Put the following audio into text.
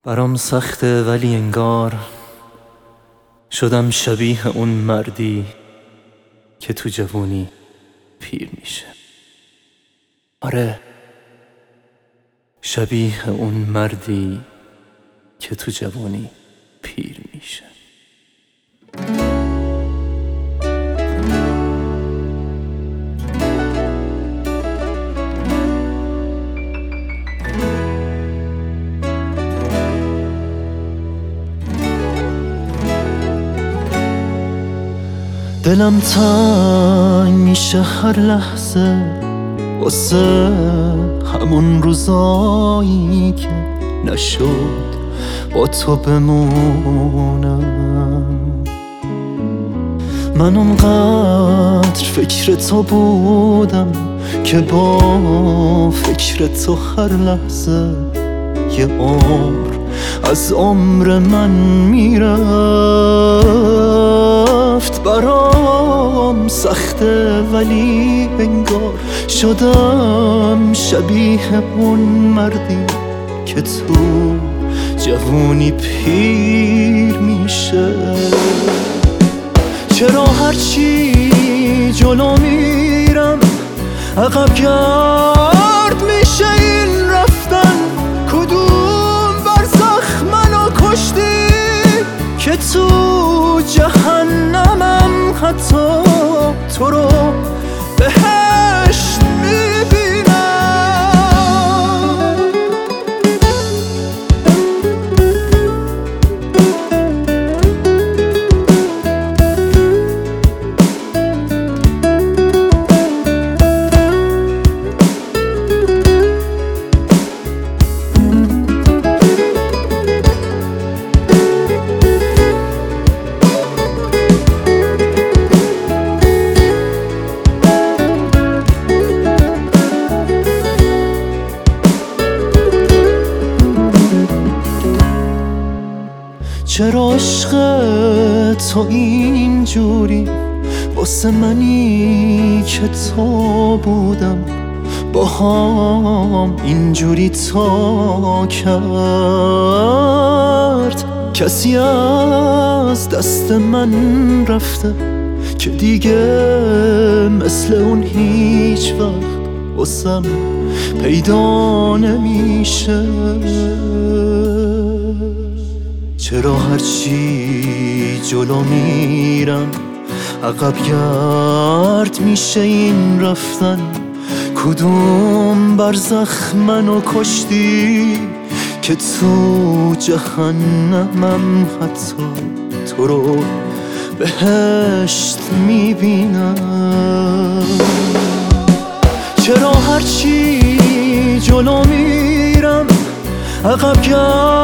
برام سخته ولی انگار شدم شبیه اون مردی که تو جوونی پیر میشه. آره، شبیه اون مردی که تو جوونی پیر میشه. دلم تنگ میشه هر لحظه واسه همون روزایی که نشد با تو بمونم. من اونقدر فکر تو بودم که با فکر تو هر لحظه یه عمر از عمر من میرفت. برام سخته ولی انگار شدم شبیه اون مردی که تو جوونی پیر میشه. چرا هرچی جلو میرم عقب گرد میشه این رفتن؟ کدوم برزخ منو کشتی که تو جهنمم حتی تو رو بهشت میبینم. چرا عشق تو اینجوری واسه منی که تو بودم با هم اینجوری تا کرد؟ کسی از دست من رفته که دیگه مثل اون هیچ وقت واسم پیدا نمیشه. چرا هرچی جلو میرم عقب گرد میشه این رفتن؟ کدوم برزخ منو کشتی که تو جهنمم حتی تو رو بهشت میبینم؟ چرا هرچی جلو میرم عقب گرد